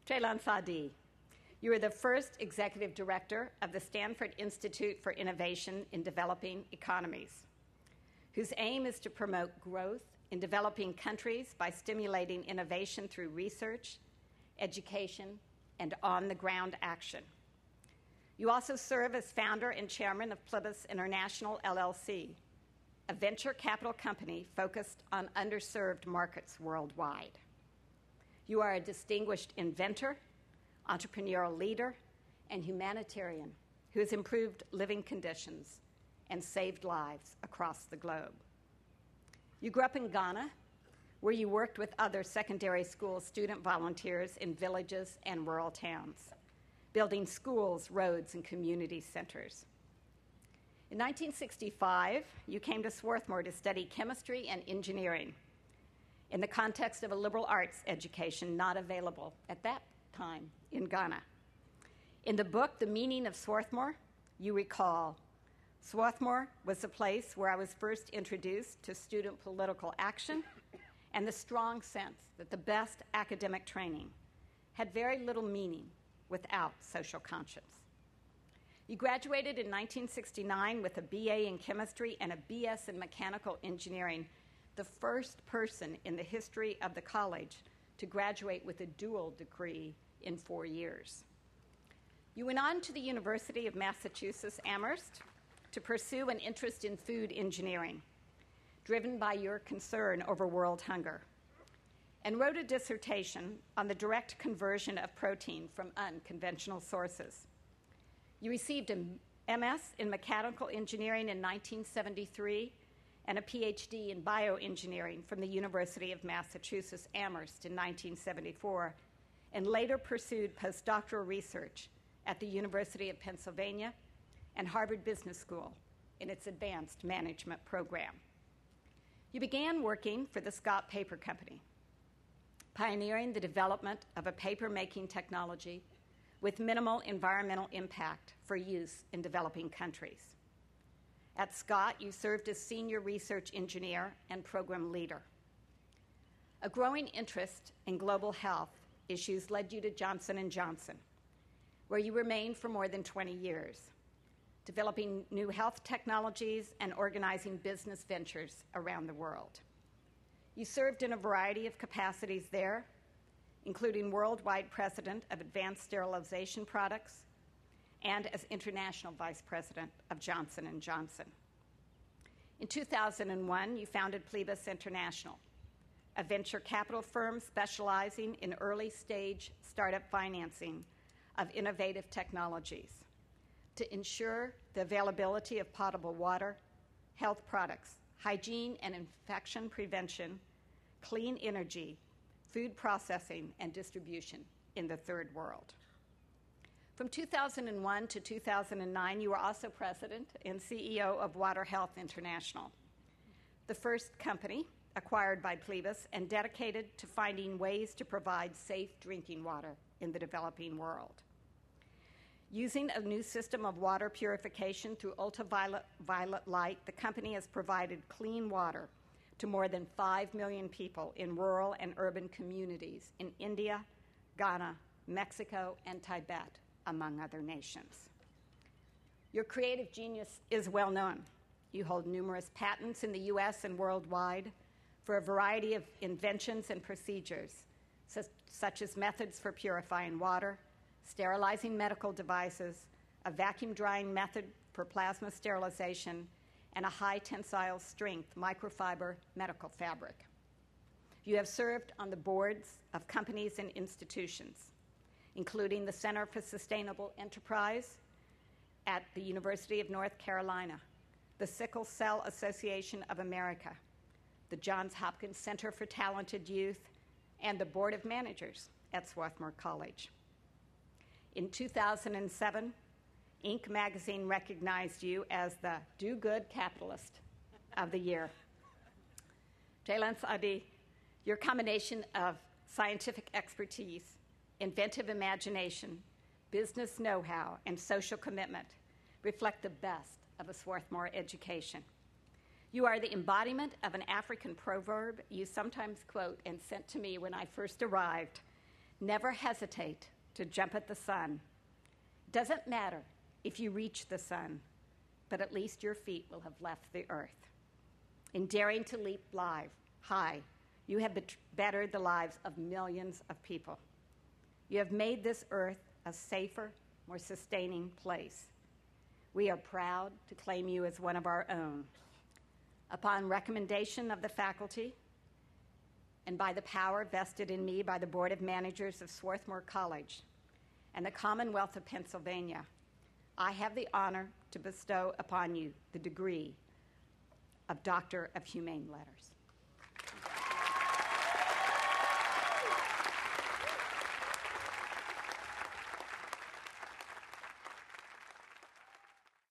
Ceylan Sadi, you are the first executive director of the Stanford Institute for Innovation in Developing Economies, whose aim is to promote growth in developing countries by stimulating innovation through research, education, and on-the-ground action. You also serve as founder and chairman of Plibus International, LLC, a venture capital company focused on underserved markets worldwide. You are a distinguished inventor, entrepreneurial leader, and humanitarian who has improved living conditions and saved lives across the globe. You grew up in Ghana, where you worked with other secondary school student volunteers in villages and rural towns, building schools, roads, and community centers. In 1965, you came to Swarthmore to study chemistry and engineering in the context of a liberal arts education not available at that time in Ghana. In the book, The Meaning of Swarthmore, you recall, Swarthmore was the place where I was first introduced to student political action and the strong sense that the best academic training had very little meaning without social conscience. You graduated in 1969 with a BA in chemistry and a BS in mechanical engineering, the first person in the history of the college to graduate with a dual degree in 4 years. You went on to the University of Massachusetts Amherst to pursue an interest in food engineering, driven by your concern over world hunger, and wrote a dissertation on the direct conversion of protein from unconventional sources. You received a MS in mechanical engineering in 1973 and a PhD in bioengineering from the University of Massachusetts Amherst in 1974, and later pursued postdoctoral research at the University of Pennsylvania and Harvard Business School in its advanced management program. You began working for the Scott Paper Company, pioneering the development of a paper-making technology with minimal environmental impact for use in developing countries. At Scott, you served as senior research engineer and program leader. A growing interest in global health issues led you to Johnson & Johnson, where you remained for more than 20 years, developing new health technologies and organizing business ventures around the world. You served in a variety of capacities there, including worldwide president of advanced sterilization products and as international vice president of Johnson & Johnson. In 2001, you founded Plibus International, a venture capital firm specializing in early-stage startup financing of innovative technologies to ensure the availability of potable water, health products, hygiene and infection prevention, clean energy, food processing, and distribution in the third world. From 2001 to 2009, you were also president and CEO of Water Health International, the first company acquired by Plibus and dedicated to finding ways to provide safe drinking water in the developing world. Using a new system of water purification through ultraviolet light, the company has provided clean water to more than 5 million people in rural and urban communities in India, Ghana, Mexico, and Tibet, among other nations. Your creative genius is well known. You hold numerous patents in the US and worldwide for a variety of inventions and procedures, such as methods for purifying water, sterilizing medical devices, a vacuum drying method for plasma sterilization, and a high tensile strength microfiber medical fabric. You have served on the boards of companies and institutions, including the Center for Sustainable Enterprise at the University of North Carolina, the Sickle Cell Association of America, the Johns Hopkins Center for Talented Youth, and the Board of Managers at Swarthmore College. In 2007, Inc. magazine recognized you as the Do-Good Capitalist of the Year. Ceylan Sadi, your combination of scientific expertise, inventive imagination, business know-how, and social commitment reflect the best of a Swarthmore education. You are the embodiment of an African proverb you sometimes quote and sent to me when I first arrived, Never hesitate to jump at the sun. Doesn't matter if you reach the sun, but at least your feet will have left the earth. In daring to leap high, you have bettered the lives of millions of people. You have made this earth a safer, more sustaining place. We are proud to claim you as one of our own. Upon recommendation of the faculty and by the power vested in me by the Board of Managers of Swarthmore College and the Commonwealth of Pennsylvania, I have the honor to bestow upon you the degree of Doctor of Humane Letters.